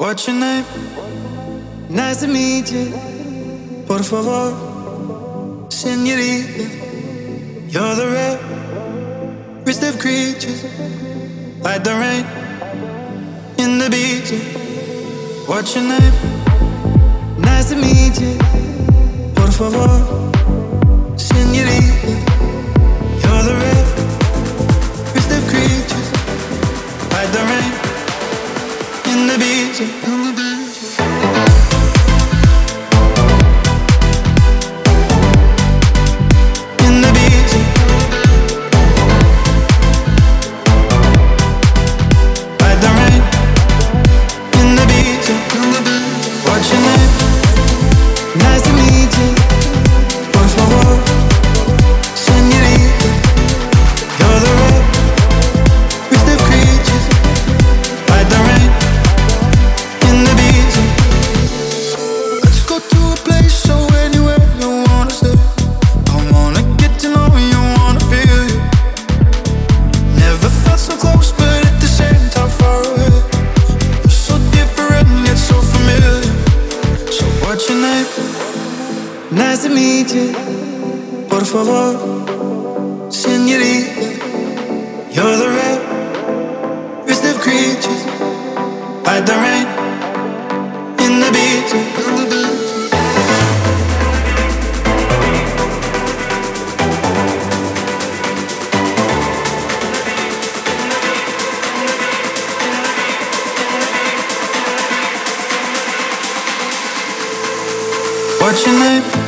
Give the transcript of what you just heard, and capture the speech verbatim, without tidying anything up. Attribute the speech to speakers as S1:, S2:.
S1: What's your name? Nice to meet you. Por favor, señorita. You're the rarest of creatures, like the rain in the beach. What's your name? Nice to meet you. Por favor, señorita. You're the rarest of creatures, like the rain in the beach. In the beach. Nice to meet you, por favor, señorita. You're the rarest of creatures, like the rain in the beach. What's your name?